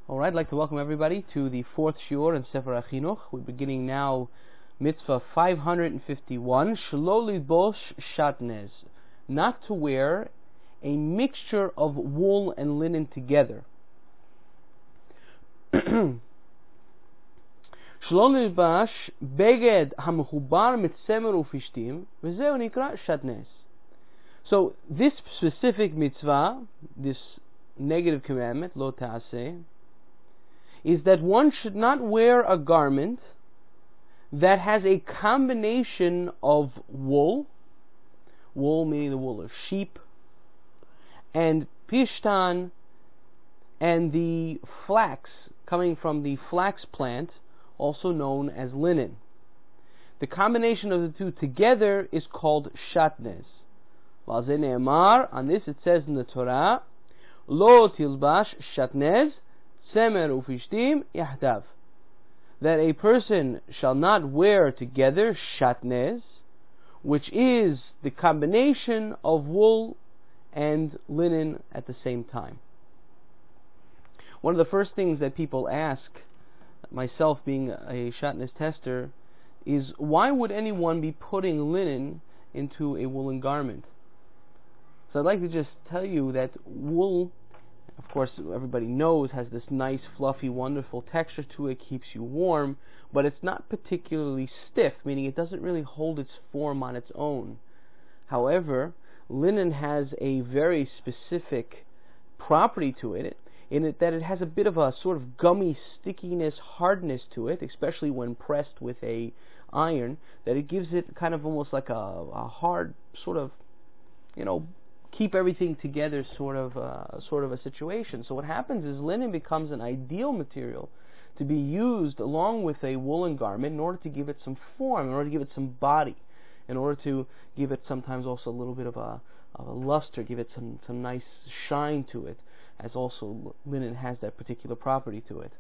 Alright, I'd like to welcome everybody to the fourth shiur in Sefer HaChinuch. We're beginning now mitzvah 551, Shelo Lilbosh Shatnez, not to wear a mixture of wool and linen together. Shelo Lilbosh Beged HaMechubar Mitzemer Ufishtim, V'zeu Nikra Shatnez. So this specific mitzvah, this negative commandment, Lo Ta'aseh, is that one should not wear a garment that has a combination of wool meaning the wool of sheep, and pishtan, and the flax coming from the flax plant, also known as linen. The combination of the two together is called shatnez. On this it says in the Torah, Lo tilbash shatnez Semer ufishtim yahdav, that a person shall not wear together shatnez, which is the combination of wool and linen at the same time. One of the first things that people ask, myself being a shatnez tester, is why would anyone be putting linen into a woolen garment? So I'd like to just tell you that wool, of course, everybody knows, has this nice, fluffy, wonderful texture to it, keeps you warm, but it's not particularly stiff, meaning it doesn't really hold its form on its own. However, linen has a very specific property to it, in it that it has a bit of a sort of gummy stickiness, hardness to it, especially when pressed with a iron, that it gives it kind of almost like a hard sort of, keep everything together sort of a situation. So what happens is linen becomes an ideal material to be used along with a woolen garment in order to give it some form, in order to give it some body, in order to give it sometimes also a little bit of a luster, give it some nice shine to it, as also linen has that particular property to it.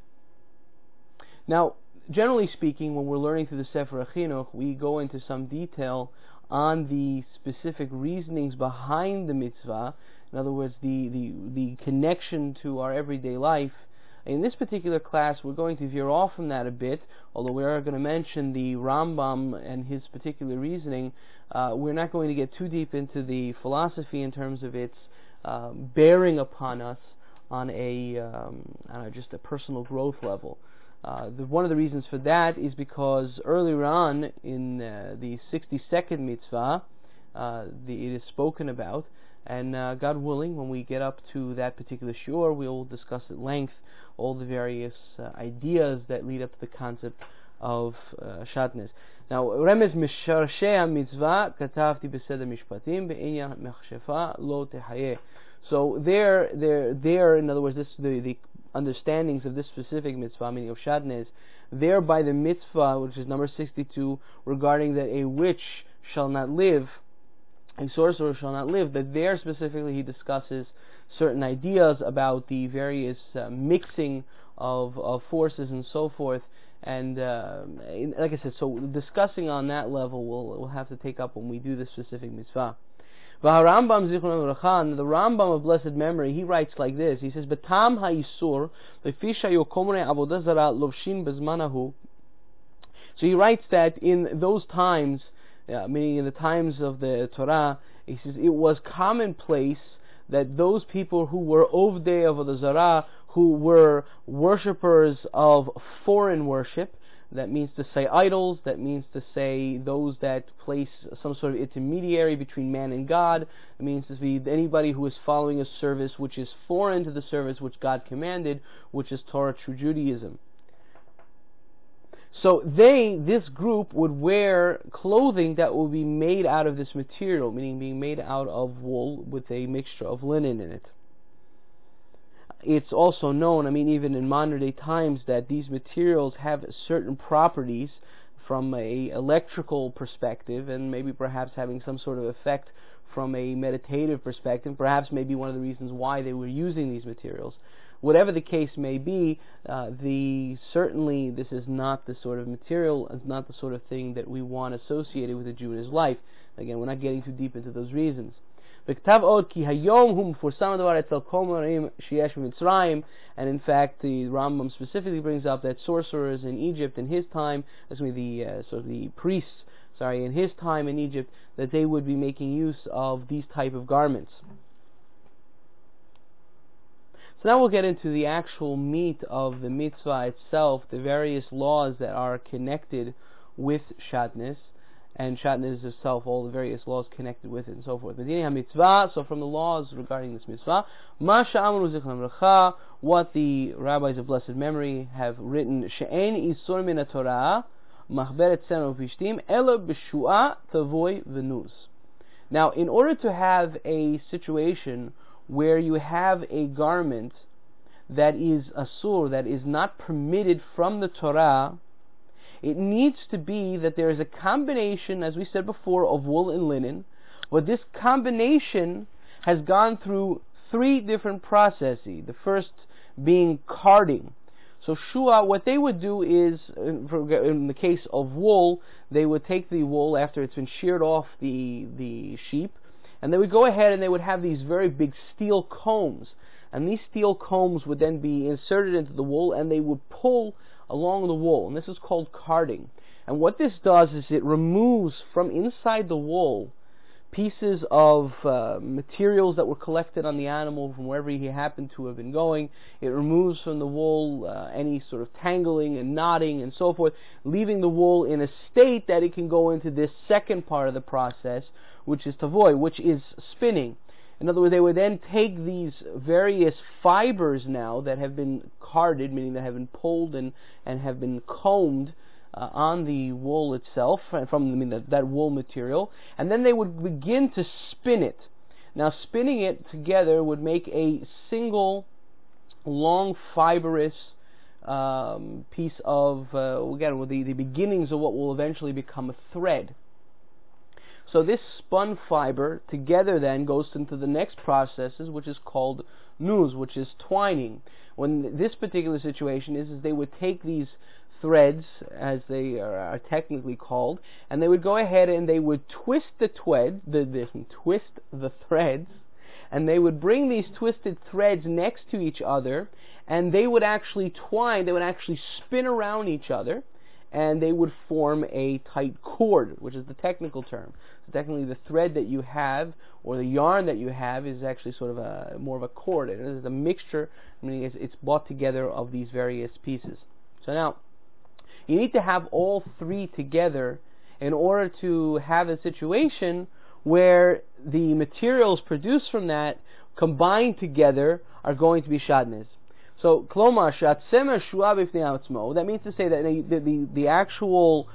Now, generally speaking, when we're learning through the Sefer HaChinuch, we go into some detail on the specific reasonings behind the mitzvah, in other words, the connection to our everyday life. In this particular class, we're going to veer off from that a bit, although we are going to mention the Rambam and his particular reasoning. We're not going to get too deep into the philosophy in terms of its bearing upon us on just a personal growth level. One of the reasons for that is because earlier on in the 62nd mitzvah, it is spoken about, and God willing, when we get up to that particular shiur, we'll discuss at length all the various ideas that lead up to the concept of shatnez. Now, Remez Misharshei mitzvah katavti beseder mishpatim be'inyan mechshefa lo tehayeh. So there, in other words, the understandings of this specific mitzvah, meaning of shatnez, there by the mitzvah, which is number 62, regarding that a witch shall not live, a sorcerer shall not live, that there specifically he discusses certain ideas about the various mixing of forces and so forth, and like I said, so discussing on that level we'll have to take up when we do this specific mitzvah. The Rambam of blessed memory, he writes like this. He says, "Betam ha'isur lefisha yokomre avodah zara lovshin bezmanahu." So he writes that in those times, meaning in the times of the Torah, he says it was commonplace that those people who were ovdei avodah zara, who were worshippers of foreign worship, that means to say idols, that means to say those that place some sort of intermediary between man and God, it means to be anybody who is following a service which is foreign to the service which God commanded, which is Torah, true Judaism. So this group would wear clothing that will be made out of this material, meaning being made out of wool with a mixture of linen in it. It's also known, even in modern day times, that these materials have certain properties from a electrical perspective, and maybe perhaps having some sort of effect from a meditative perspective, perhaps maybe one of the reasons why they were using these materials. Whatever the case may be, certainly this is not the sort of material, it's not the sort of thing that we want associated with a Jew in his life. Again, we're not getting too deep into those reasons. בכתב עוד כי היום הוא מפורסם הדבר אצל כל מראים שיש במצרים, and in fact the Rambam specifically brings up that sorcerers in Egypt in his time, the priests, in his time in Egypt, that they would be making use of these type of garments. So now we'll get into the actual meat of the mitzvah itself, the various laws that are connected with shatnez, and shatnez itself, all the various laws connected with it and so forth. So from the laws regarding this mitzvah, what the rabbis of blessed memory have written, she'en isur min Torah, machberet tzemer upishtim, ela b'shua tavoy v'nuz. Now, in order to have a situation where you have a garment that is asur, that is not permitted from the Torah, it needs to be that there is a combination, as we said before, of wool and linen, but this combination has gone through 3 different processes. The first being carding. So shua, what they would do is, in the case of wool, they would take the wool after it's been sheared off the sheep, and they would go ahead and they would have these very big steel combs, and these steel combs would then be inserted into the wool, and they would pull along the wool, and this is called carding. And what this does is it removes from inside the wool pieces of materials that were collected on the animal from wherever he happened to have been going. It removes from the wool any sort of tangling and knotting and so forth, leaving the wool in a state that it can go into this second part of the process, which is tavoy, which is spinning. In other words, they would then take these various fibers now that have been carded, meaning that have been pulled and have been combed on the wool itself, from that wool material, and then they would begin to spin it. Now, spinning it together would make a single long fibrous piece of, again, with the beginnings of what will eventually become a thread. So this spun fiber together then goes into the next processes, which is called nuz, which is twining. When this particular situation is they would take these threads, as they are technically called, and they would go ahead and they would twist the threads, and they would bring these twisted threads next to each other, and they would actually twine, they would actually spin around each other, and they would form a tight cord, which is the technical term. So technically the thread that you have, or the yarn that you have, is actually sort of more of a cord. It is a mixture, meaning it's brought together of these various pieces. So now, you need to have all 3 together in order to have a situation where the materials produced from that, combined together, are going to be shatnez. So, klomar shatzemer shua b'fnei atzmo. That means to say that the actual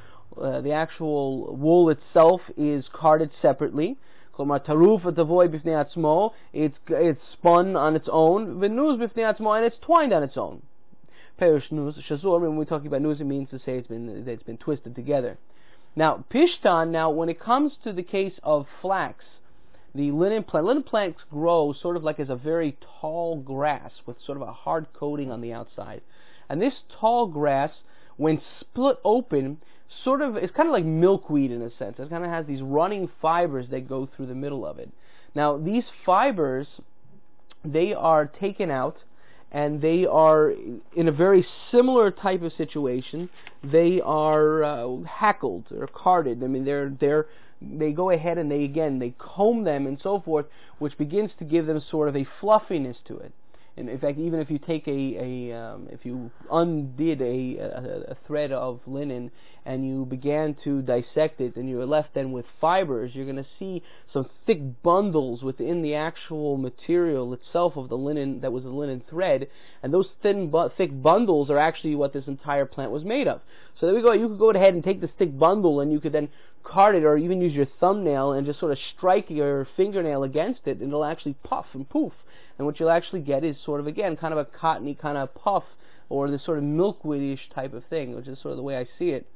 wool itself is carded separately. Klomar taruf atavoy b'fnei atzmo. It's spun on its own. V'nuz b'fnei atzmo, and it's twined on its own. Perish nuz shazor. When we're talking about nuz, it means to say it's been twisted together. Now, pishtan. Now, when it comes to the case of flax, the linen plants grow sort of like as a very tall grass with sort of a hard coating on the outside. And this tall grass, when split open, it's kind of like milkweed in a sense. It kind of has these running fibers that go through the middle of it. Now, these fibers, they are taken out, and they are in a very similar type of situation. They are hackled or carded. I mean, they go ahead and they comb them and so forth, which begins to give them sort of a fluffiness to it. And in fact, even if you take if you undid a thread of linen and you began to dissect it, and you are left then with fibers, you're going to see some thick bundles within the actual material itself of the linen that was the linen thread, and those thick bundles are actually what this entire plant was made of. So there we go. You could go ahead and take this thick bundle, and you could then card it, or even use your thumbnail and just sort of strike your fingernail against it, and it'll actually puff and poof. And what you'll actually get is sort of, again, kind of a cottony kind of puff, or this sort of milkweedish type of thing, which is sort of the way I see it.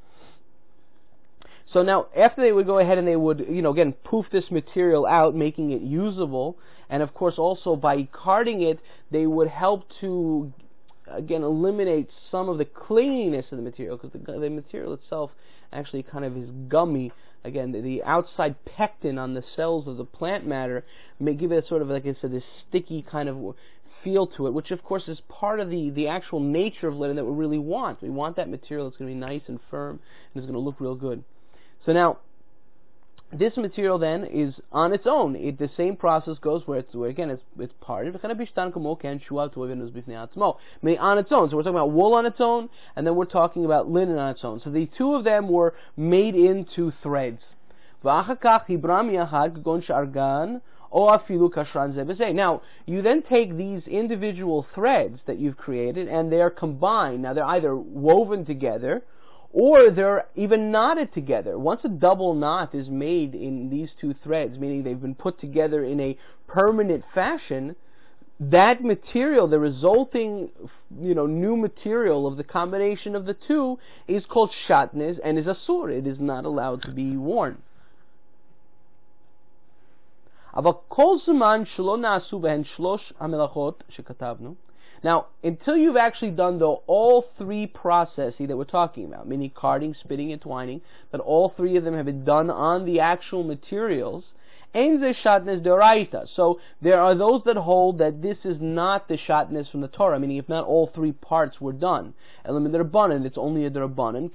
So now, after they would go ahead and they would, again, poof this material out, making it usable, and of course also by carding it, they would help to again, eliminate some of the clinginess of the material, because the material itself actually kind of is gummy. Again, the outside pectin on the cells of the plant matter may give it sort of, like I said, this sticky kind of feel to it, which of course is part of the actual nature of linen that we really want. We want that material that's going to be nice and firm and is going to look real good. So now, this material then is on its own. The same process goes where again it's parted. On its own. So we're talking about wool on its own, and then we're talking about linen on its own. So the two of them were made into threads. Now, you then take these individual threads that you've created, and they're combined. Now, they're either woven together, or they're even knotted together. Once a double knot is made in these two threads, meaning they've been put together in a permanent fashion, that material, the resulting, new material of the combination of the two, is called shatnez and is asur. It is not allowed to be worn. Now, until you've actually done all three processes that we're talking about, meaning carding, spinning, and twining, that all three of them have been done on the actual materials, so there are those that hold that this is not the shatnez from the Torah, meaning if not all three parts were done. It's only a derabanan,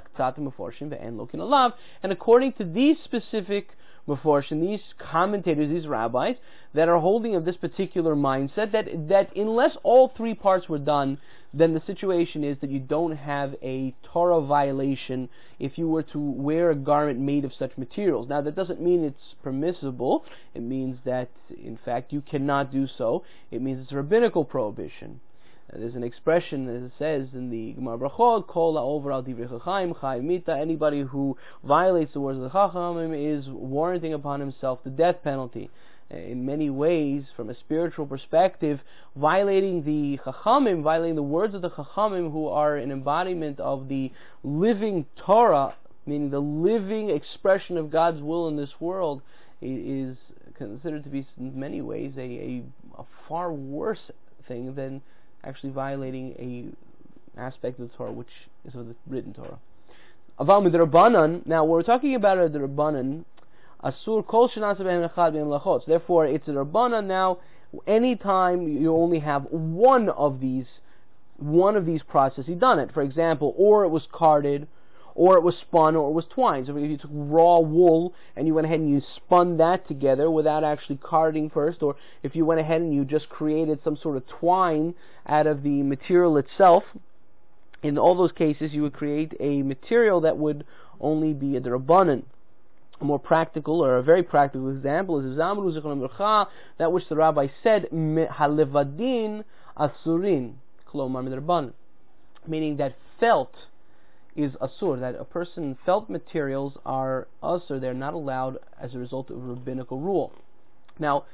and according to these specific Meforshim, these commentators, these rabbis, that are holding of this particular mindset, that unless all three parts were done, then the situation is that you don't have a Torah violation if you were to wear a garment made of such materials. Now, that doesn't mean it's permissible. It means that, in fact, you cannot do so. It means it's a rabbinical prohibition. There's an expression, as it says in the Gemara Brachot, Kol ha'over al divrei chacham chayav mita. Anybody who violates the words of the Chachamim is warranting upon himself the death penalty. In many ways, from a spiritual perspective, violating the Chachamim, violating the words of the Chachamim, who are an embodiment of the living Torah, meaning the living expression of God's will in this world, is considered to be, in many ways, a far worse thing than actually violating a aspect of the Torah, which is of the written Torah. Aval midrabanan. Now, we're talking about a drabanan. Asur kol shenasa behem echad behem lachot. Therefore, it's a drabanan now. Anytime you only have one of these processes done it. For example, or it was carded, or it was spun, or it was twined. So if you took raw wool and you went ahead and you spun that together without actually carding first, or if you went ahead and you just created some sort of twine out of the material itself, in all those cases you would create a material that would only be a derabanan. A more practical, or a very practical example is that which the rabbi said, halevadin asurin, klomar midrabanan, meaning that felt is asur, that a person felt materials are asur, they're not allowed as a result of a rabbinical rule. Now,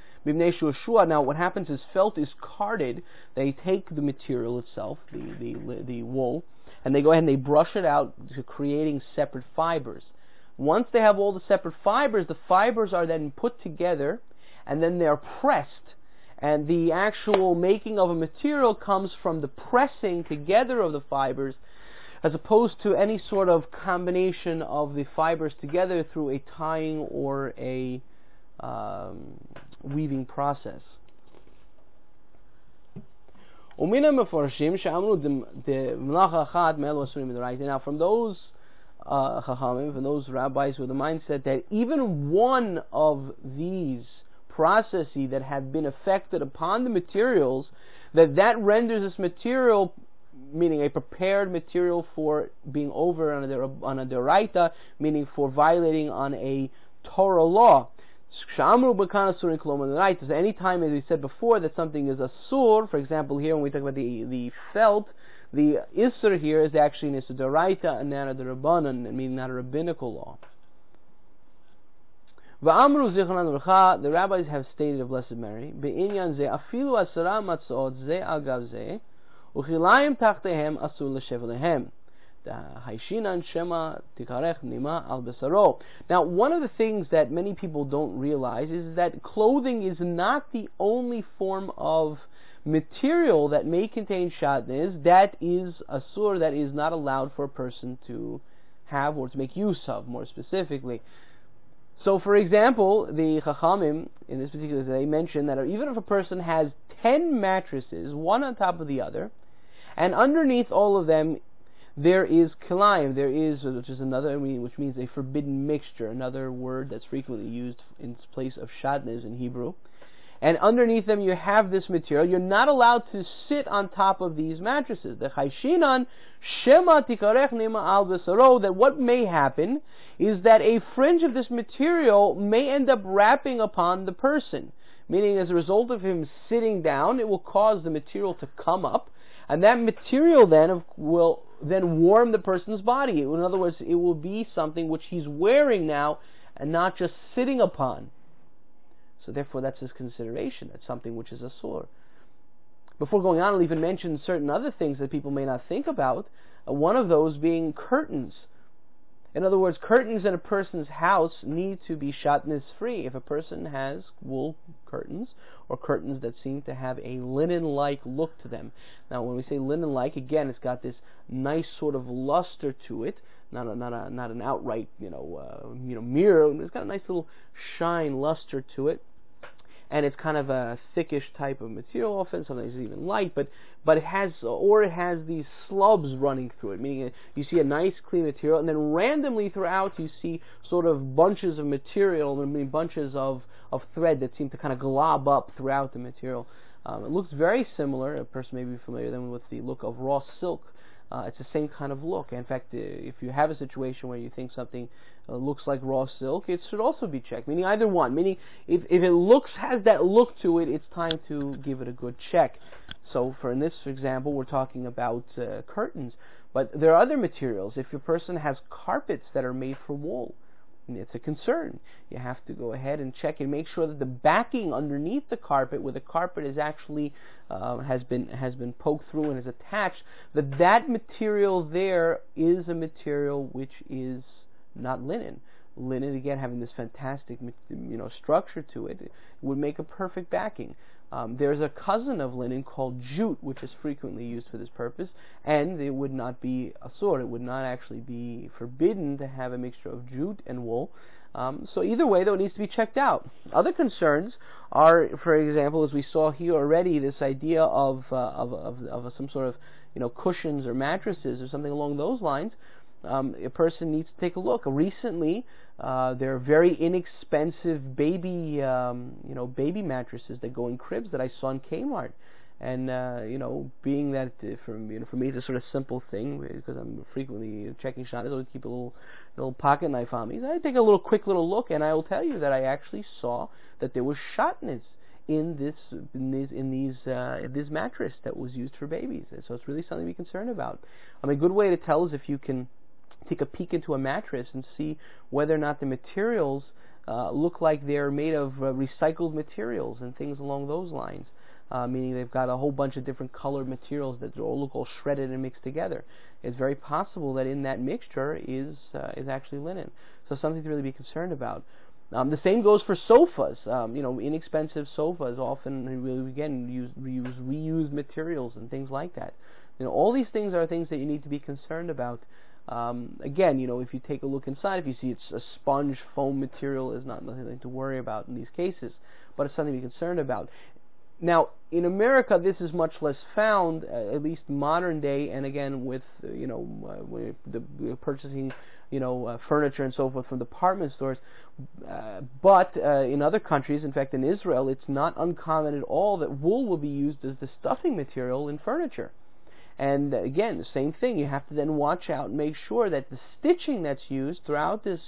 what happens is felt is carded. They take the material itself, the wool, and they go ahead and they brush it out to creating separate fibers. Once they have all the separate fibers, the fibers are then put together, and then they're pressed. And the actual making of a material comes from the pressing together of the fibers, as opposed to any sort of combination of the fibers together through a tying or a weaving process. Now, from those Chachamim, from those rabbis with the mindset that even one of these processes that have been affected upon the materials, that renders this material, meaning a prepared material for being over on a deraita, meaning for violating on a Torah law. So any time, as we said before, that something is asur, for example, here when we talk about the felt, the isur here is actually an isur deraita and not a derabanan, meaning not a rabbinical law. The rabbis have stated of Blessed Mary, now, one of the things that many people don't realize is that clothing is not the only form of material that may contain shatnez, that is asur, that is not allowed for a person to have or to make use of, more specifically. So, for example, the Chachamim, in this particular day, mention that even if a person has 10 mattresses, one on top of the other, and underneath all of them there is kilayim, which is another, which means a forbidden mixture, another word that's frequently used in place of shatnez in Hebrew. And underneath them you have this material. You're not allowed to sit on top of these mattresses. The chayshinan shema tikarech nima al besaro, that what may happen is that a fringe of this material may end up wrapping upon the person. Meaning, as a result of him sitting down, it will cause the material to come up, and that material then will then warm the person's body. In other words, it will be something which he's wearing now and not just sitting upon. So therefore that's his consideration. It's something which is asur. Before going on, I'll even mention certain other things that people may not think about. One of those being curtains. In other words, curtains in a person's house need to be shatnez free. If a person has wool curtains or curtains that seem to have a linen-like look to them. Now, when we say linen-like, again, it's got this nice sort of luster to it, not an outright mirror. It's got a nice little shine, luster to it. And it's kind of a thickish type of material, often sometimes it's even light, but it has these slubs running through it, meaning you see a nice clean material, and then randomly throughout you see sort of bunches of material, bunches of thread that seem to kind of glob up throughout the material. It looks very similar. A person may be familiar then with the look of raw silk. It's the same kind of look. In fact, if you have a situation where you think something looks like raw silk, it should also be checked. Meaning either one. Meaning if it has that look to it, it's time to give it a good check. So in this example, we're talking about curtains. But there are other materials. If your person has carpets that are made from wool, it's a concern. You have to go ahead and check and make sure that the backing underneath the carpet, where the carpet is actually has been poked through and is attached, that material there is a material which is not linen. Linen, again, having this fantastic structure to it, would make a perfect backing. There's a cousin of linen called jute, which is frequently used for this purpose, and it would not be asur. It would not actually be forbidden to have a mixture of jute and wool. So either way, though, it needs to be checked out. Other concerns are, for example, as we saw here already, this idea of some sort of cushions or mattresses or something along those lines. A person needs to take a look. Recently, there are very inexpensive baby baby mattresses that go in cribs that I saw in Kmart. And being that for me it's a sort of simple thing, because I'm frequently checking shatnez, I always keep a little pocket knife on me. So I take a quick little look, and I will tell you that I actually saw that there was shatnez in this mattress that was used for babies. And so it's really something to be concerned about. A good way to tell is if you can take a peek into a mattress and see whether or not the materials look like they're made of recycled materials and things along those lines. Meaning they've got a whole bunch of different colored materials that all look all shredded and mixed together. It's very possible that in that mixture is actually linen. So something to really be concerned about. The same goes for sofas. Inexpensive sofas often really, again, reuse reused materials and things like that. All these things are things that you need to be concerned about. Again, if you take a look inside, if you see it's a sponge foam material, is nothing to worry about in these cases, but it's something to be concerned about. Now, in America, this is much less found, at least modern day, and again, with purchasing, furniture and so forth from department stores. But in other countries, in fact, in Israel, it's not uncommon at all that wool will be used as the stuffing material in furniture. And again, the same thing. You have to then watch out and make sure that the stitching that's used throughout the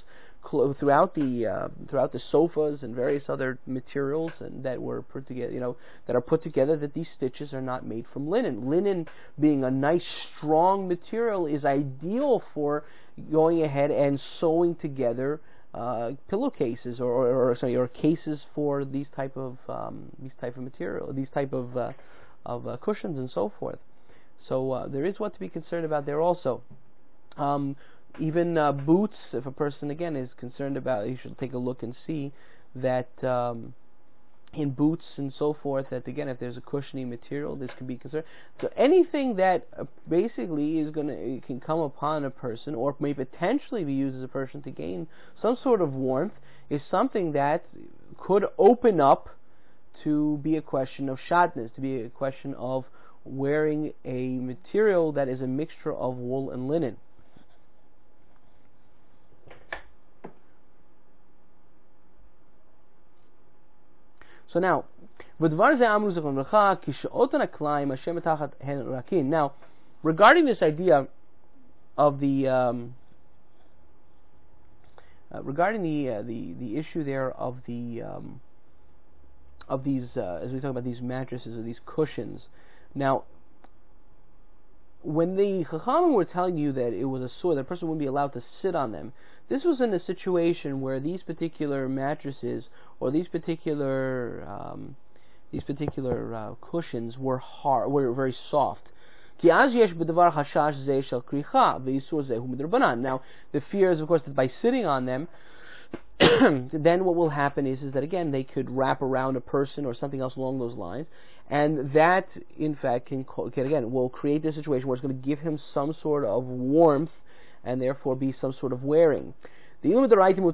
sofas and various other materials and that were put together, that these stitches are not made from linen. Linen, being a nice strong material, is ideal for going ahead and sewing together pillowcases or cases for these type of material, these type of cushions and so forth. So there is what to be concerned about there also. Even boots, if a person again is concerned about, you should take a look and see that in boots and so forth, that again, if there's a cushioning material, this can be considered. So anything that basically it can come upon a person, or may potentially be used as a person to gain some sort of warmth, is something that could open up to be a question of shatnez, to be a question of wearing a material that is a mixture of wool and linen. So now, now, regarding this idea of the issue there of these as we talk about these mattresses or these cushions. Now, when the Chachamim were telling you that it was a sword, that a person wouldn't be allowed to sit on them, this was in a situation where these particular mattresses or these particular cushions were hard, were very soft. Now, the fear is, of course, that by sitting on them, then what will happen is that again they could wrap around a person or something else along those lines, and that in fact will create this situation where it's going to give him some sort of warmth and therefore be some sort of wearing. Now,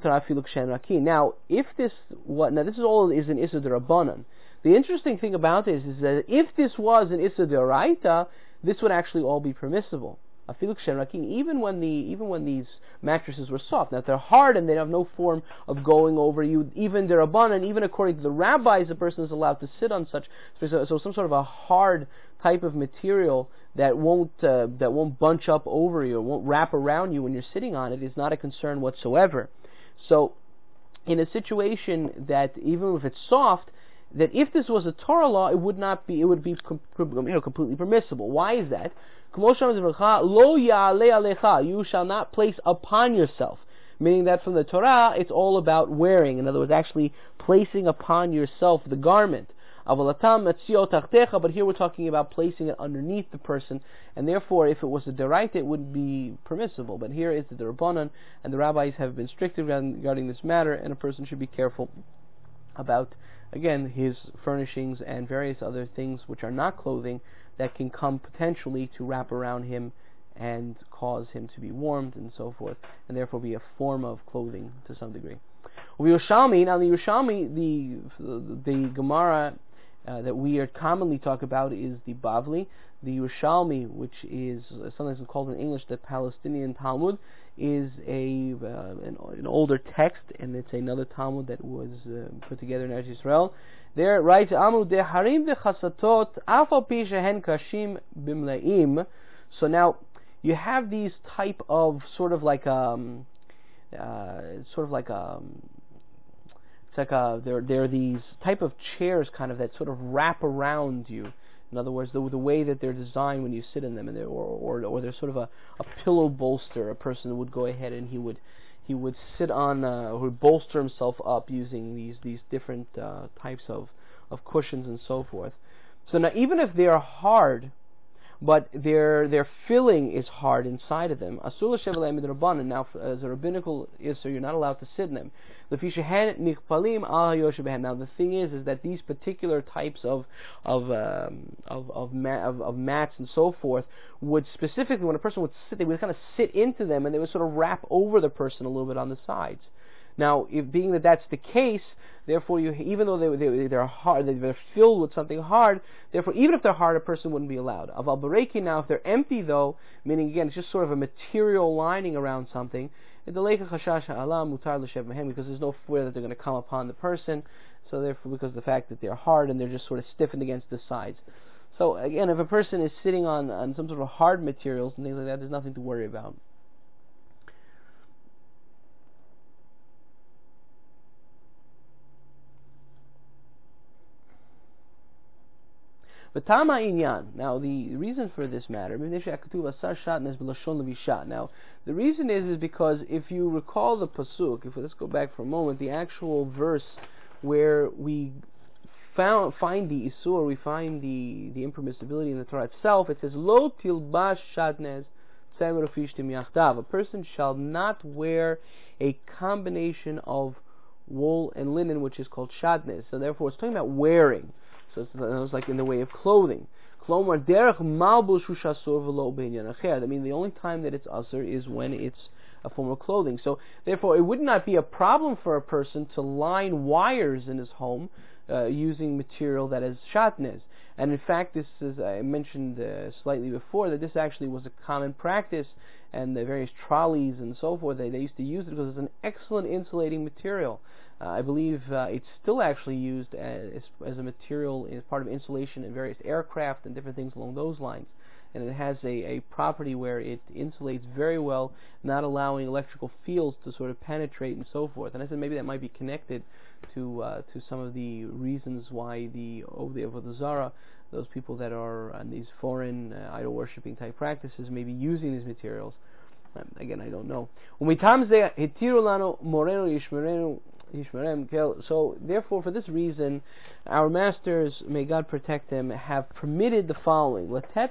if this this is all is an Issa D'Rabbanan. The interesting thing about this is that if this was an Issa D'Oraita, this would actually all be permissible. Even when these mattresses were soft. Now, if they're hard and they have no form of going over you, even D'Rabbanan, even according to the rabbis, a person is allowed to sit on such. So some sort of a hard type of material that won't bunch up over you, won't wrap around you when you're sitting on it, is not a concern whatsoever. So, in a situation that even if it's soft, that if this was a Torah law, it would be completely permissible. Why is that? You shall not place upon yourself. Meaning that from the Torah, it's all about wearing. In other words, actually placing upon yourself the garment. But here we're talking about placing it underneath the person, and therefore, if it was a deraita, it would be permissible. But here it's the D'Rabbanan, and the rabbis have been strict regarding this matter, and a person should be careful about, again, his furnishings and various other things which are not clothing that can come potentially to wrap around him and cause him to be warmed and so forth, and therefore be a form of clothing to some degree. Yerushalmi, now the Yerushalmi, the Gemara that we are commonly talk about is the Bavli. The Yerushalmi, which is sometimes called in English the Palestinian Talmud, is an older text, and it's another Talmud that was put together in Eretz Yisrael. There it writes, Amru de harim de chasatot afal pi shehen kashim bimleim. So now you have these type of there are these type of chairs kind of that sort of wrap around you. In other words, the way that they're designed when you sit in them, and or they're sort of a pillow bolster. A person would go ahead and he would sit on or would bolster himself up using these different types of cushions and so forth. So now, even if they are hard, but their filling is hard inside of them, asur l'shev aleim midrabanan. Now, as a rabbinical issur, you're not allowed to sit in them. Now, the thing is that these particular types of mats and so forth would specifically, when a person would sit, they would kind of sit into them, and they would sort of wrap over the person a little bit on the sides. Now, being that that's the case, therefore, even though they're hard, they're filled with something hard, therefore, even if they're hard, a person wouldn't be allowed. Of al-bareki, now, if they're empty, though, meaning again, it's just sort of a material lining around something, because there's no fear that they're going to come upon the person, so therefore, because of the fact that they're hard and they're just sort of stiffened against the sides. So, again, if a person is sitting on some sort of hard materials and things like that, there's nothing to worry about. Tama inyan. Now, the reason for this matter, now, the reason is because if you recall the pasuk, let's go back for a moment, the actual verse where we find the isur, we find the impermissibility in the Torah itself. It says, "Lo tilbash shatnez tzemer ufishtim yachdav." A person shall not wear a combination of wool and linen, which is called shatnez. So therefore, it's talking about wearing. So it's like in the way of clothing. Klomar derech malbush hu shasur v'lo b'inyan acher. I mean, the only time that it's usher is when it's a form of clothing. So therefore, it would not be a problem for a person to line wires in his home using material that is shatnez. And in fact, this is, I mentioned slightly before, that this actually was a common practice, and the various trolleys and so forth, they used to use it because it's an excellent insulating material. I believe it's still actually used as a material, as part of insulation in various aircraft and different things along those lines. And it has a property where it insulates very well, not allowing electrical fields to sort of penetrate and so forth. And I said maybe that might be connected to some of the reasons why the Avodah Zarah, those people that are on these foreign idol worshipping type practices, may be using these materials. Again, I don't know. So therefore, for this reason, our masters, may God protect them, have permitted the following.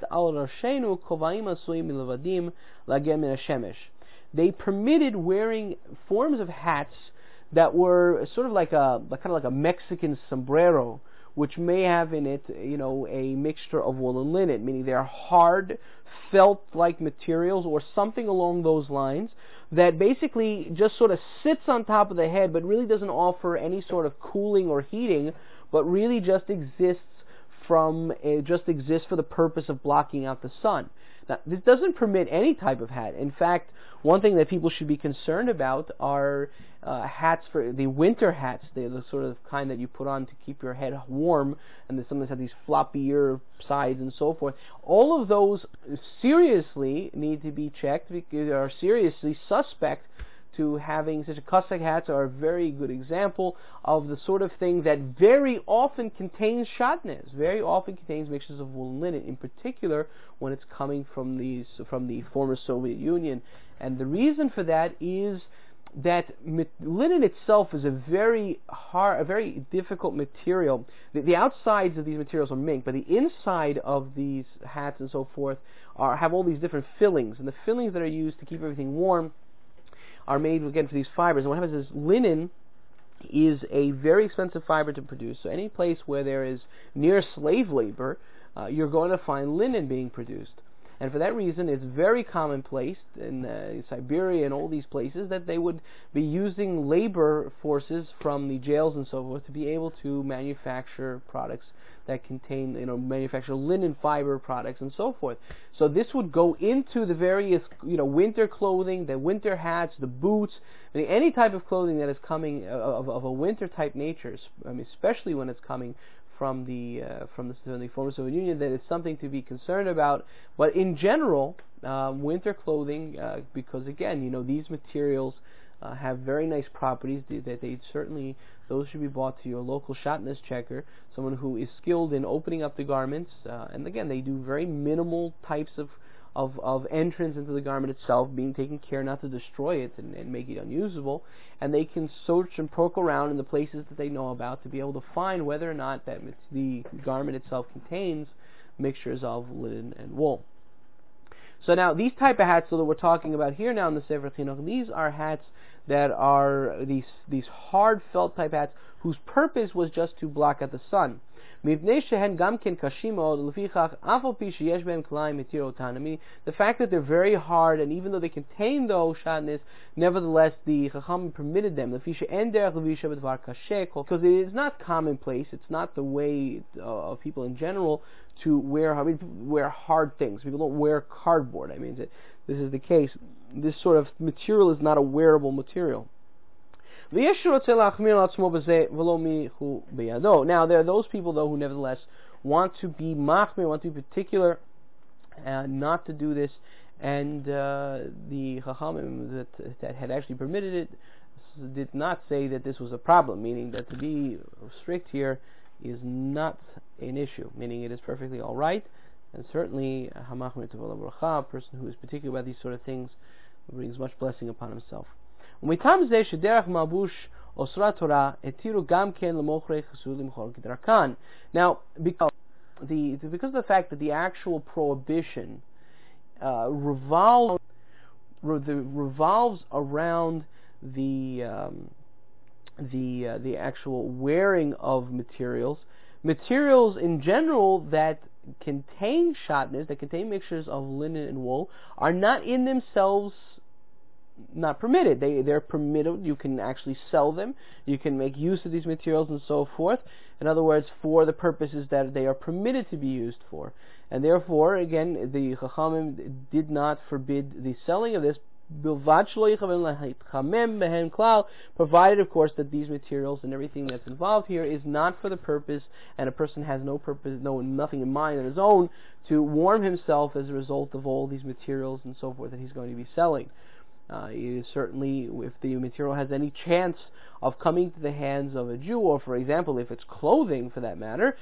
They permitted wearing forms of hats that were sort of like a Mexican sombrero, which may have in it, a mixture of wool and linen, meaning they're hard, felt-like materials or something along those lines that basically just sort of sits on top of the head, but really doesn't offer any sort of cooling or heating, but really just exists for the purpose of blocking out the sun. Now, this doesn't permit any type of hat. In fact, one thing that people should be concerned about are hats for the winter hats. They're the sort of kind that you put on to keep your head warm, and some have these floppy ear sides and so forth. All of those seriously need to be checked because they are seriously suspect to having such a Cossack hats are a very good example of the sort of thing that very often contains shatnez, very often contains mixtures of wool and linen, in particular when it's coming from the former Soviet Union. And the reason for that is that linen itself is a very difficult material. The outsides of these materials are mink, but the inside of these hats and so forth have all these different fillings, and the fillings that are used to keep everything warm are made, again, for these fibers. And what happens is linen is a very expensive fiber to produce. So any place where there is near slave labor, you're going to find linen being produced. And for that reason, it's very commonplace in Siberia and all these places that they would be using labor forces from the jails and so forth to be able to manufacture products that contain, manufacture linen fiber products and so forth. So this would go into the various, winter clothing, the winter hats, the boots, any type of clothing that is coming of a winter type nature, especially when it's coming from the former Soviet Union, that is something to be concerned about. But in general, winter clothing, because again, these materials have very nice properties that those should be bought to your local shatnez checker, someone who is skilled in opening up the garments, and again, they do very minimal types of entrance into the garment itself, being taken care not to destroy it and make it unusable, and they can search and poke around in the places that they know about to be able to find whether or not that the garment itself contains mixtures of linen and wool. So now, these type of hats that we're talking about here now in the Sefer Chinuch, these are hats that are these hard felt type hats whose purpose was just to block out the sun. I mean, the fact that they're very hard, and even though they contain those shatnez, nevertheless the Chacham permitted them. Because it is not commonplace, it's not the way of people in general to wear hard things. People don't wear cardboard. This is the case. This sort of material is not a wearable material. Now, there are those people, though, who nevertheless want to be machmir, want to be particular, not to do this, and the Chachamim that had actually permitted it did not say that this was a problem, meaning that to be strict here is not an issue, meaning it is perfectly all right, and certainly a person who is particular about these sort of things brings much blessing upon himself. Now, because of the fact that the actual prohibition revolves around the the actual wearing of materials. Materials in general that contain shatnez, that contain mixtures of linen and wool, are not in themselves not permitted. They're permitted. You can actually sell them. You can make use of these materials and so forth. In other words, for the purposes that they are permitted to be used for. And therefore, again, the Chachamim did not forbid the selling of this, provided, of course, that these materials and everything that's involved here is not for the purpose, and a person has no purpose, nothing in mind on his own to warm himself as a result of all these materials and so forth that he's going to be selling. Certainly, if the material has any chance of coming to the hands of a Jew, or for example, if it's clothing for that matter,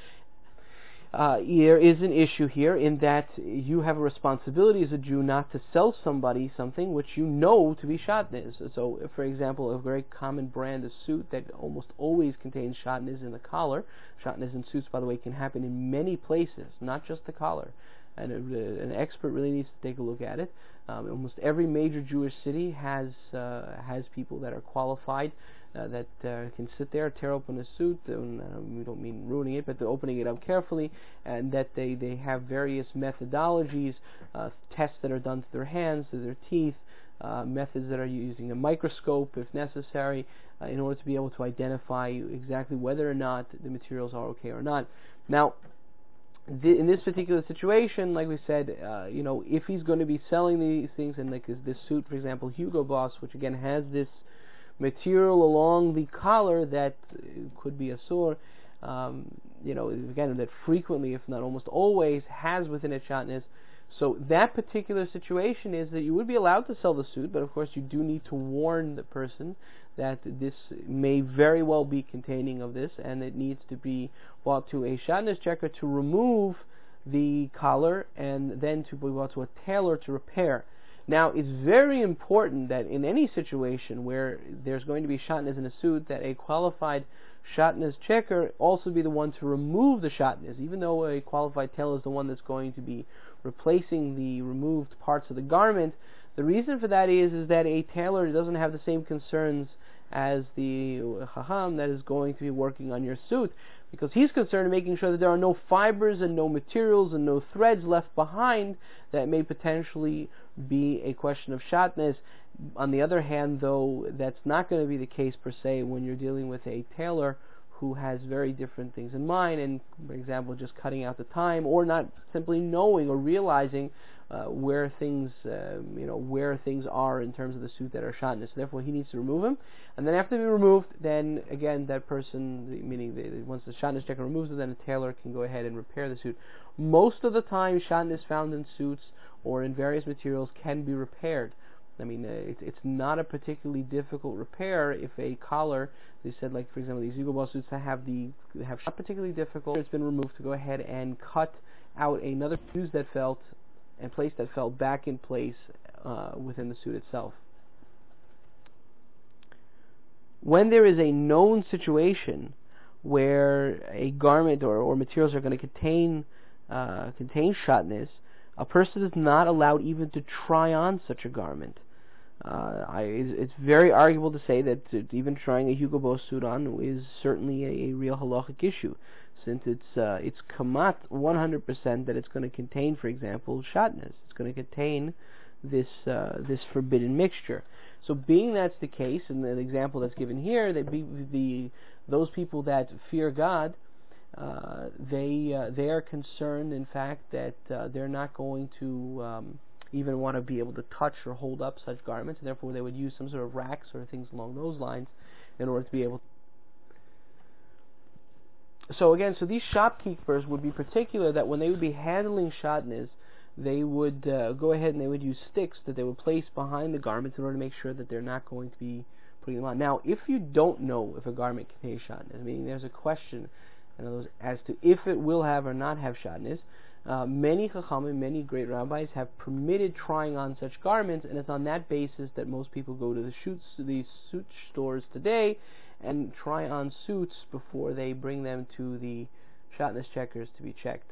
there is an issue here in that you have a responsibility as a Jew not to sell somebody something which you know to be shatnez. So, for example, a very common brand of suit that almost always contains shatnez in the collar. Shatnez in suits, by the way, can happen in many places, not just the collar. And an expert really needs to take a look at it. Almost every major Jewish city has people that are qualified that can sit there, tear open a suit, and we don't mean ruining it, but they're opening it up carefully, and that they have various methodologies, tests that are done to their hands, to their teeth, methods that are using a microscope if necessary, in order to be able to identify exactly whether or not the materials are okay or not. Now, in this particular situation, like we said, if he's going to be selling these things, and like this suit, for example, Hugo Boss, which again has this material along the collar that could be asur, again, that frequently, if not almost always, has within it shatnez. So that particular situation is that you would be allowed to sell the suit, but of course you do need to warn the person that this may very well be containing of this, and it needs to be brought to a shatnez checker to remove the collar, and then to be brought to a tailor to repair. Now, it's very important that in any situation where there's going to be shatnez in a suit, that a qualified shatnez checker also be the one to remove the shatnez, even though a qualified tailor is the one that's going to be replacing the removed parts of the garment. The reason for that is that a tailor doesn't have the same concerns as the chacham that is going to be working on your suit, because he's concerned in making sure that there are no fibers and no materials and no threads left behind that may potentially be a question of shatnez. On the other hand, though, that's not going to be the case per se when you're dealing with a tailor who has very different things in mind, and, for example, just cutting out the time, or not simply knowing or realizing where things are in terms of the suit that are shatnez. So therefore, he needs to remove them, and then after they're removed, then again that person, meaning once the shatnez checker removes it, then a tailor can go ahead and repair the suit. Most of the time, shatnez found in suits or in various materials can be repaired. I mean, it's not a particularly difficult repair. If a collar, they said, like for example, these Hugo Boss suits that have not particularly difficult, it's been removed, to go ahead and cut out another, use that felt and place that felt back in place within the suit itself. When there is a known situation where a garment or materials are going to contain shatnez, a person is not allowed even to try on such a garment. It's very arguable to say that even trying a Hugo Boss suit on is certainly a real halachic issue, since it's kamat 100% that it's going to contain, for example, shatnez. It's going to contain this forbidden mixture. So, being that's the case, and the example that's given here, those people that fear God, they are concerned, in fact, that they're not going to even want to be able to touch or hold up such garments, and therefore they would use some sort of racks or things along those lines in order to be able to. So again, these shopkeepers would be particular that when they would be handling shatnez, they would go ahead and they would use sticks that they would place behind the garments in order to make sure that they're not going to be putting them on. Now, if you don't know if a garment contains shatnez, meaning there's a question as to if it will have or not have shatnez, many chachamim, many great rabbis have permitted trying on such garments, and it's on that basis that most people go to the suit stores today and try on suits before they bring them to the shatnez checkers to be checked.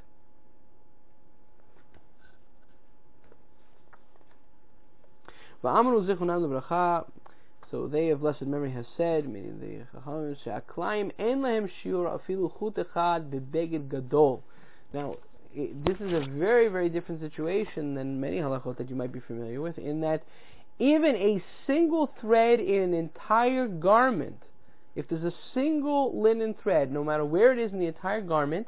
So they of blessed memory have said, meaning the Chachamim, she'aklayim en lahem shiur afilu chut echad bebeged gadol. Now, this is a very, very different situation than many halachot that you might be familiar with, in that even a single thread in an entire garment, if there's a single linen thread, no matter where it is in the entire garment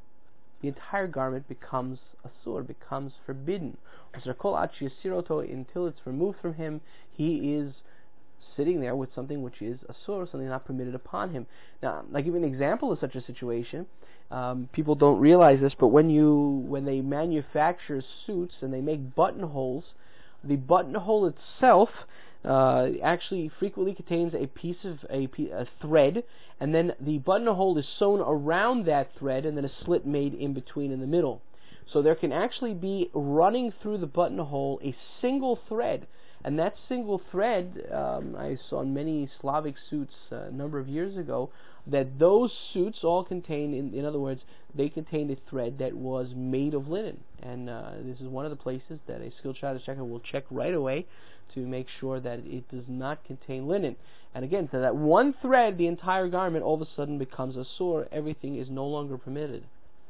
becomes asur, becomes forbidden. Until it's removed from him, he is sitting there with something which is asur, something not permitted upon him. Now, I'll give you an example of such a situation. People don't realize this, but when they manufacture suits and they make buttonholes, the buttonhole itself actually frequently contains a piece of a thread, and then the buttonhole is sewn around that thread, and then a slit made in between in the middle. So there can actually be running through the buttonhole a single thread, and that single thread, I saw in many Slavic suits a number of years ago, that those suits all contain, in other words, they contained a thread that was made of linen. And this is one of the places that a skilled shadow checker will check right away to make sure that it does not contain linen. And again, so that one thread, the entire garment, all of a sudden becomes asur. Everything is no longer permitted.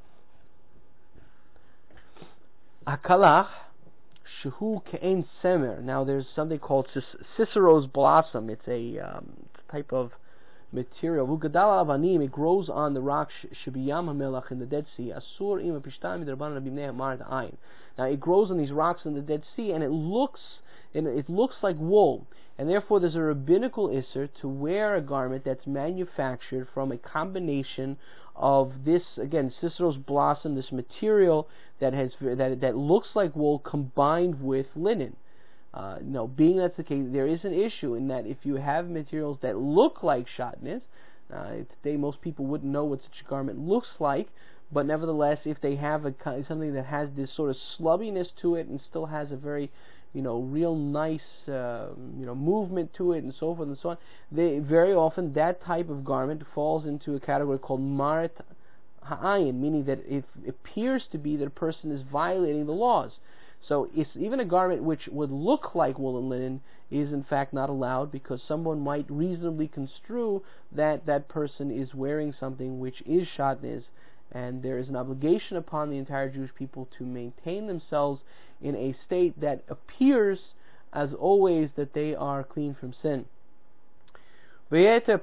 Akalach shehu ke'en semer. Now there's something called Cicero's blossom. It's a type of material. V'gadal avanim, it grows on the rock shebiyam hamelach in the Dead Sea. Asur im pishtam midrabanan b'mnei marat ayin. Now it grows on these rocks in the Dead Sea, and it looks like wool, and therefore there's a rabbinical issur to wear a garment that's manufactured from a combination of this, again, Cicero's blossom, this material that looks like wool combined with linen. Being that's the case, there is an issue in that if you have materials that look like shatnez, today most people wouldn't know what such a garment looks like, but nevertheless, if they have something that has this sort of slubbiness to it and still has a very real nice, movement to it and so forth and so on, very often that type of garment falls into a category called marat ha'ayin, meaning that it appears to be that a person is violating the laws. So it's even a garment which would look like wool and linen is in fact not allowed, because someone might reasonably construe that that person is wearing something which is shatnez, and there is an obligation upon the entire Jewish people to maintain themselves in a state that appears, as always, that they are clean from sin. So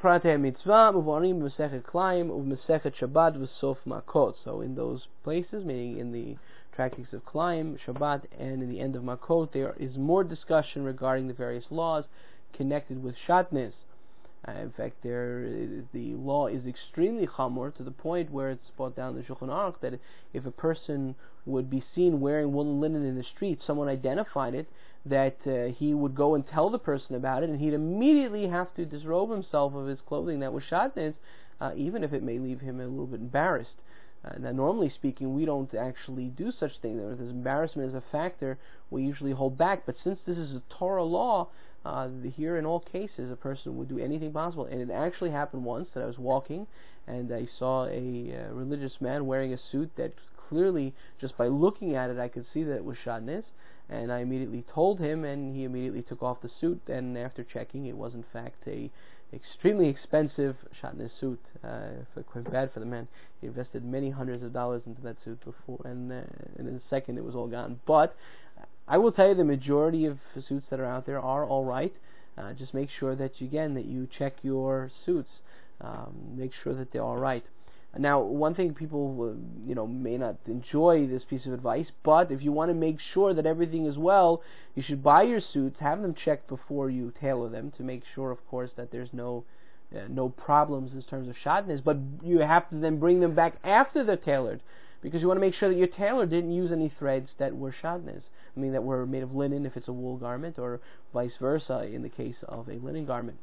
in those places, meaning in the tractates of Klaim, Shabbat, and in the end of Makot, there is more discussion regarding the various laws connected with shatnez. In fact, the law is extremely chamor, to the point where it's brought down in the Shulchan Aruch that if a person would be seen wearing woolen linen in the street, someone identified it, that he would go and tell the person about it, and he'd immediately have to disrobe himself of his clothing that was shatnez, even if it may leave him a little bit embarrassed. Now, normally speaking, we don't actually do such things. If there's embarrassment as a factor, we usually hold back. But since this is a Torah law, here in all cases, a person would do anything possible. And it actually happened once that I was walking, and I saw a religious man wearing a suit that clearly, just by looking at it, I could see that it was shatnez. And I immediately told him, and he immediately took off the suit. And after checking, it was in fact a extremely expensive shatnez suit. Quite bad for the man. He invested many hundreds of dollars into that suit before, and in a second it was all gone. But I will tell you, the majority of suits that are out there are all right. Just make sure that you check your suits. Make sure that they're all right. Now, one thing people may not enjoy this piece of advice, but if you want to make sure that everything is well, you should buy your suits, have them checked before you tailor them, to make sure, of course, that there's no problems in terms of shatnez. But you have to then bring them back after they're tailored, because you want to make sure that your tailor didn't use any threads that were shatnez. I mean, that were made of linen if it's a wool garment, or vice versa in the case of a linen garment.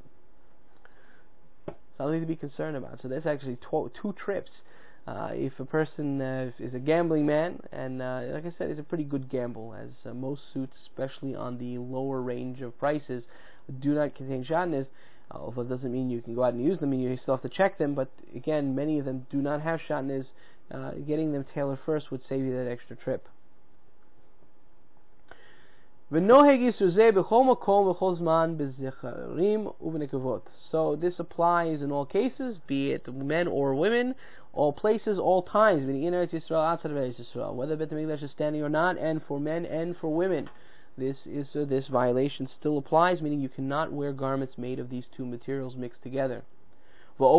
Something to be concerned about. So that's actually two trips. If a person is a gambling man, and like I said, it's a pretty good gamble, as most suits, especially on the lower range of prices, do not contain shatnez. Although it doesn't mean you can go out and use them, you still have to check them, but again, many of them do not have shatnez. Getting them tailored first would save you that extra trip. So this applies in all cases, be it men or women, all places, all times, whether Beit HaMikdash is standing or not, and for men and for women. This violation still applies, meaning you cannot wear garments made of these two materials mixed together. Now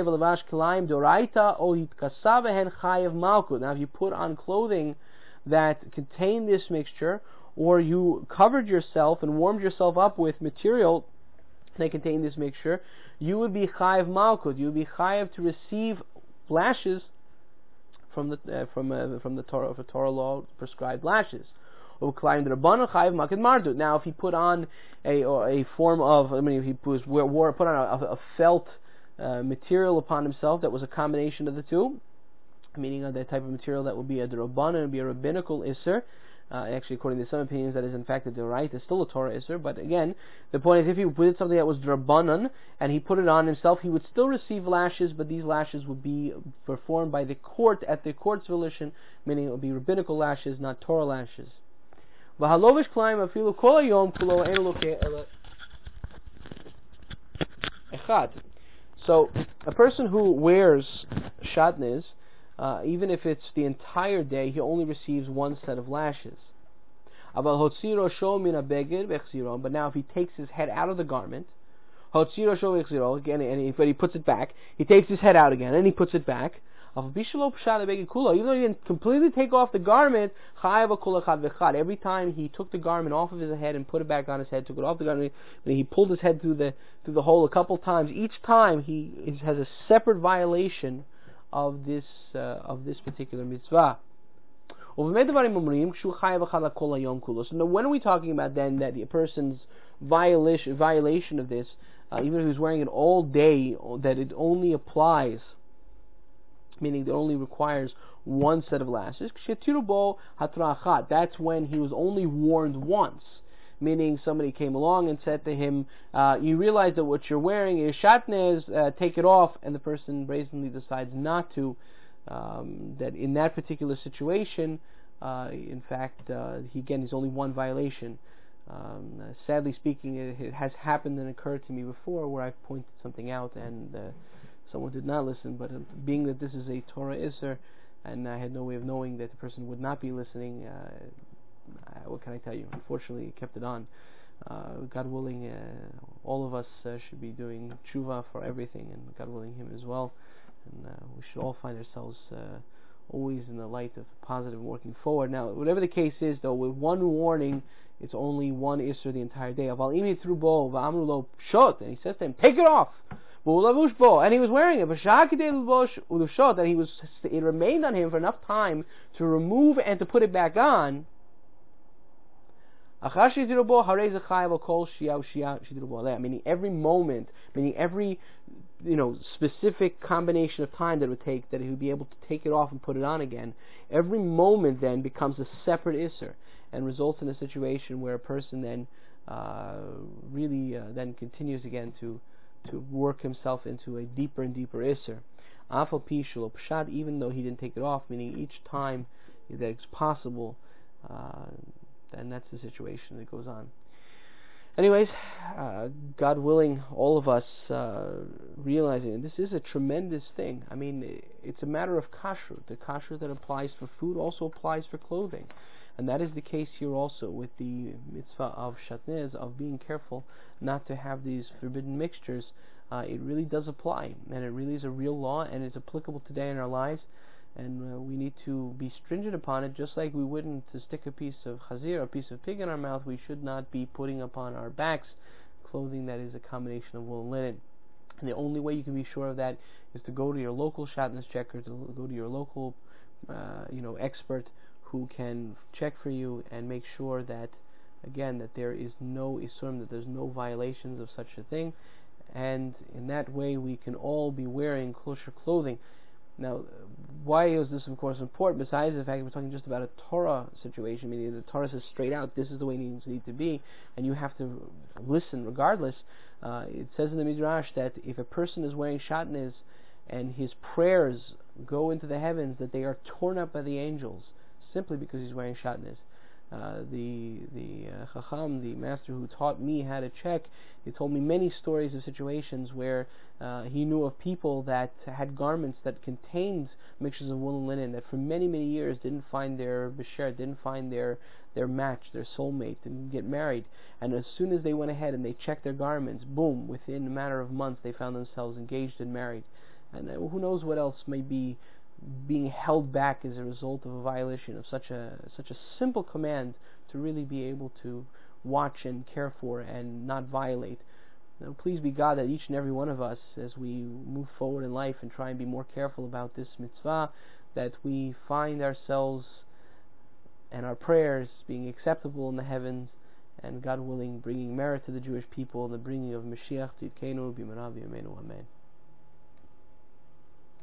if you put on clothing that contain this mixture, or you covered yourself and warmed yourself up with material that contain this mixture, you would be chayiv malkut. You would be chayiv to receive lashes from the Torah, of a Torah law prescribed lashes. Now, if he put on a form of, if he put on a felt material upon himself that was a combination of the two, meaning that type of material that would be a D'Rabbanan, it would be a rabbinical Isser. Actually, according to some opinions, that is in fact a D'Oraita, it's still a Torah Isser. But again, the point is, if he did something that was D'Rabbanan and he put it on himself, he would still receive lashes, but these lashes would be performed by the court at the court's volition, meaning it would be rabbinical lashes, not Torah lashes. So, a person who wears shatnez, even if it's the entire day, he only receives one set of lashes. But now if he takes his head out of the garment, again, but he puts it back, he takes his head out again and he puts it back, even though he didn't completely take off the garment, every time he took the garment off of his head and put it back on his head, took it off the garment, he pulled his head through the hole a couple times, each time he has a separate violation of this particular mitzvah. So now when are we talking about then that the person's violation of this, even if he's wearing it all day, that it only applies, meaning it only requires one set of lashes? That's when he was only warned once, meaning somebody came along and said to him, you realize that what you're wearing is shatnez, take it off, and the person brazenly decides not to. That in that particular situation, in fact, he's only one violation. Sadly speaking, it has happened and occurred to me before where I've pointed something out and someone did not listen, but being that this is a Torah Isser, and I had no way of knowing that the person would not be listening, what can I tell you? Unfortunately, it kept it on. God willing, all of us should be doing tshuva for everything, and God willing, him as well. And we should all find ourselves always in the light of positive and working forward. Now, whatever the case is, though, with one warning, it's only one Isser the entire day. And he says to him, take it off! And he was wearing it. That it remained on him for enough time to remove and to put it back on. Meaning every moment, meaning every specific combination of time that it would take, that he would be able to take it off and put it on again, every moment then becomes a separate Isser and results in a situation where a person then really then continues again to work himself into a deeper and deeper Isser. Even though he didn't take it off, meaning each time that it's possible, then that's the situation that goes on. Anyways, God willing, all of us realizing, and this is a tremendous thing. I mean, it's a matter of kashrut. The kashrut that applies for food also applies for clothing. And that is the case here also with the mitzvah of shatnez, of being careful not to have these forbidden mixtures. It really does apply, and it really is a real law, and it's applicable today in our lives. And we need to be stringent upon it, just like we wouldn't to stick a piece of chazir, a piece of pig in our mouth. We should not be putting upon our backs clothing that is a combination of wool and linen. And the only way you can be sure of that is to go to your local shatnez checker, to go to your local expert who can check for you and make sure that, again, that there is no isurim, that there's no violations of such a thing. And in that way we can all be wearing kosher clothing. Now, why is this, of course, important? Besides the fact that we're talking just about a Torah situation, meaning the Torah says straight out, this is the way it needs to be, and you have to listen regardless. It says in the Midrash that if a person is wearing shatnez and his prayers go into the heavens, that they are torn up by the angels, simply because he's wearing shatnez. the Chacham, the master who taught me how to check, he told me many stories of situations where he knew of people that had garments that contained mixtures of wool and linen that for many, many years didn't find their b'sher, didn't find their match, their soulmate, didn't get married. And as soon as they went ahead and they checked their garments, boom, within a matter of months they found themselves engaged and married. And who knows what else may be being held back as a result of a violation of such a simple command to really be able to watch and care for and not violate. Now, please be God that each and every one of us, as we move forward in life and try and be more careful about this mitzvah, that we find ourselves and our prayers being acceptable in the heavens, and God willing, bringing merit to the Jewish people, and the bringing of Mashiach to Yidkenu B'Marav Yameinu. Amen.